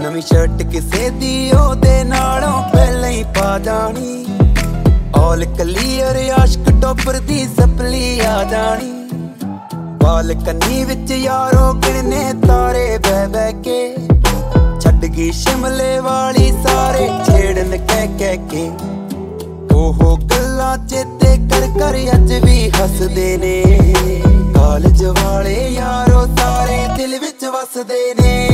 ਨਵੀਂ ਸ਼ਰਟ ਕਿਸੇ ਦੀ ਉਹਦੇ ਨਾਲੋਂ ਪਹਿਲਾਂ ਹੀ ਪਾ ਜਾਣੀ। ਆਲ ਕਲੀਅਰ ਆਸ਼ਕ ਟੋਪਰ ਦੀ ਸਪਲੀ ਆ ਜਾਣੀ। ਬਾਲਕਨੀ ਵਿੱਚ ਯਾਰੋ ਗਿਣਨੇ ਤਾਰੇ ਬਹਿ ਬਹਿ ਕੇ, ਛੱਡ ਗਈ ਸ਼ਿਮਲੇ ਵਾਲੀ ਸਾਰੇ ਛੇੜਨ ਕਹਿ ਕਹਿ ਕੇ। ਉਹ ਗੱਲਾਂ ਚੇਤੇ ਕਰ ਕਰ ਅੱਜ ਵੀ ਹੱਸਦੇ ਨੇ, ਕਾਲਜ ਵਾਲੇ ਯਾਰੋ ਸਾਰੇ ਦਿਲ ਵਿੱਚ ਵਸਦੇ ਨੇ।